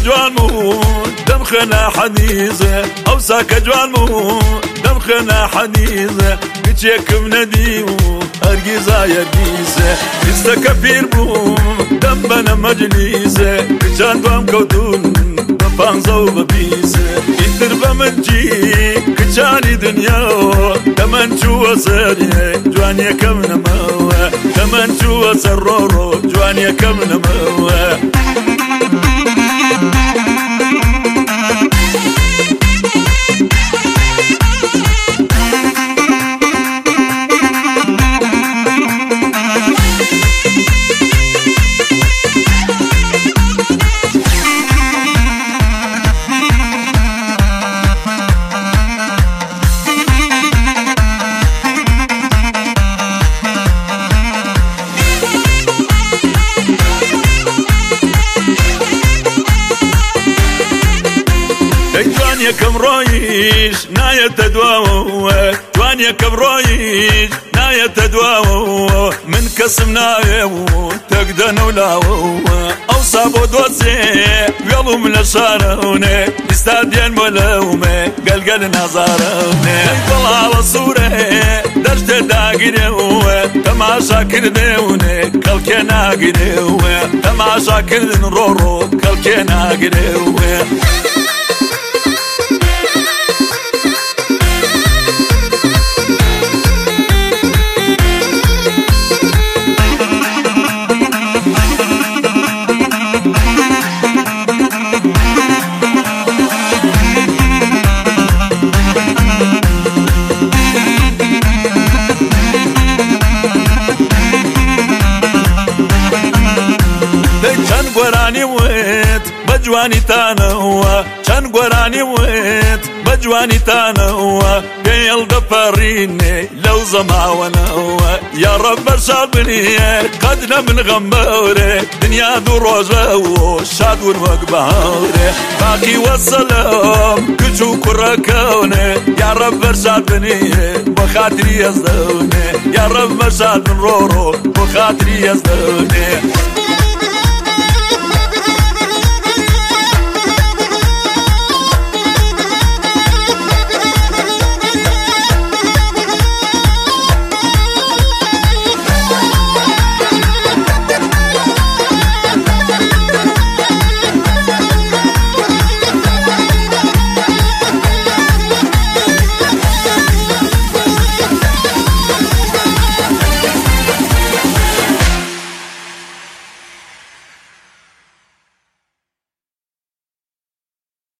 جوان مو دم خنا حديثة أو ساك جوان مو دم خنا حديثة بتشيكم نديو أرجيزا يديسة استكبير بو دم بنا مجلسة كشان دوام كودون بانزا وببيسة يتربى من جي كشاني دنيا كمان شو سري جوانيا كم نموه كمان شو سرورو جوانيا كم نموه جوانيا كم رويش نايا تدواوه جوانيا كم رويش نايا تدواوه من كسم نايا تقدن ولاوه او صابو دوزي يلو من الشاروني استاديان ملومي قلقل نظاروني طلع على صورة دشت داقنيوه تماشا كرديوني كالكينا قنيوه تماشا كردن رورو كالكينا قنيوه قراني ويت بجواني تانوا كان قراني ويت بجواني تانوا قيل دفريني لو زماونا يا رب شابني قدنا من غموري دنيا دروجه شاد ونوقبهوري باقي والسلام كجو كركوني يا رب شابني بخاطري يزدوني يا رب شاد من رورو بخاطري يزدوني